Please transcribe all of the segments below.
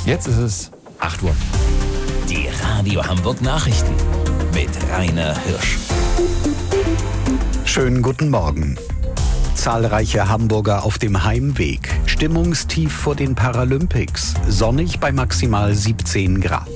Jetzt ist es 8 Uhr. Die Radio Hamburg Nachrichten mit Rainer Hirsch. Schönen guten Morgen. Zahlreiche Hamburger auf dem Heimweg. Stimmungstief vor den Paralympics. Sonnig bei maximal 17 Grad.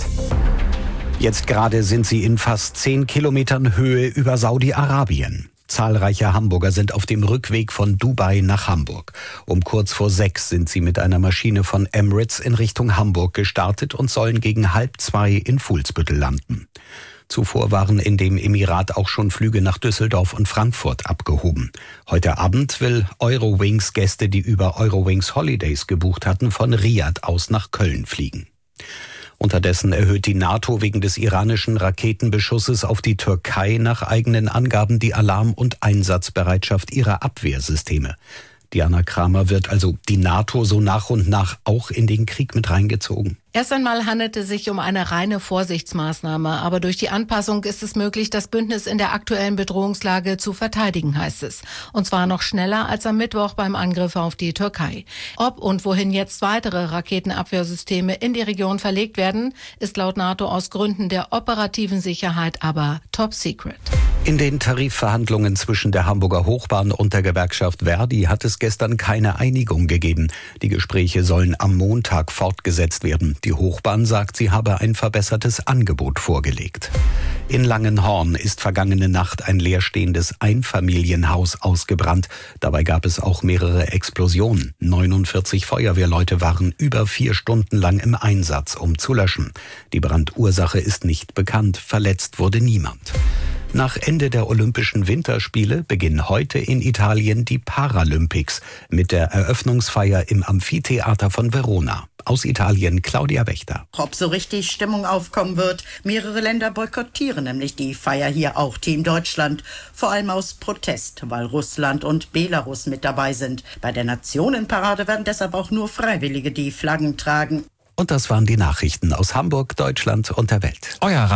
Jetzt gerade sind sie in fast 10 Kilometern Höhe über Saudi-Arabien. Zahlreiche Hamburger sind auf dem Rückweg von Dubai nach Hamburg. Um kurz vor 6 sind sie mit einer Maschine von Emirates in Richtung Hamburg gestartet und sollen gegen 1:30 in Fuhlsbüttel landen. Zuvor waren in dem Emirat auch schon Flüge nach Düsseldorf und Frankfurt abgehoben. Heute Abend will Eurowings Gäste, die über Eurowings Holidays gebucht hatten, von Riad aus nach Köln fliegen. Unterdessen erhöht die NATO wegen des iranischen Raketenbeschusses auf die Türkei nach eigenen Angaben die Alarm- und Einsatzbereitschaft ihrer Abwehrsysteme. Diana Kramer, wird also die NATO so nach und nach auch in den Krieg mit reingezogen? Erst einmal handelt es sich um eine reine Vorsichtsmaßnahme, aber durch die Anpassung ist es möglich, das Bündnis in der aktuellen Bedrohungslage zu verteidigen, heißt es. Und zwar noch schneller als am Mittwoch beim Angriff auf die Türkei. Ob und wohin jetzt weitere Raketenabwehrsysteme in die Region verlegt werden, ist laut NATO aus Gründen der operativen Sicherheit aber top secret. In den Tarifverhandlungen zwischen der Hamburger Hochbahn und der Gewerkschaft Verdi hat es gestern keine Einigung gegeben. Die Gespräche sollen am Montag fortgesetzt werden. Die Hochbahn sagt, sie habe ein verbessertes Angebot vorgelegt. In Langenhorn ist vergangene Nacht ein leerstehendes Einfamilienhaus ausgebrannt. Dabei gab es auch mehrere Explosionen. 49 Feuerwehrleute waren über 4 Stunden lang im Einsatz, um zu löschen. Die Brandursache ist nicht bekannt. Verletzt wurde niemand. Nach Ende der Olympischen Winterspiele beginnen heute in Italien die Paralympics mit der Eröffnungsfeier im Amphitheater von Verona. Aus Italien Claudia Wächter. Ob so richtig Stimmung aufkommen wird, mehrere Länder boykottieren nämlich die Feier, hier auch Team Deutschland, vor allem aus Protest, weil Russland und Belarus mit dabei sind. Bei der Nationenparade werden deshalb auch nur Freiwillige die Flaggen tragen. Und das waren die Nachrichten aus Hamburg, Deutschland und der Welt. Euer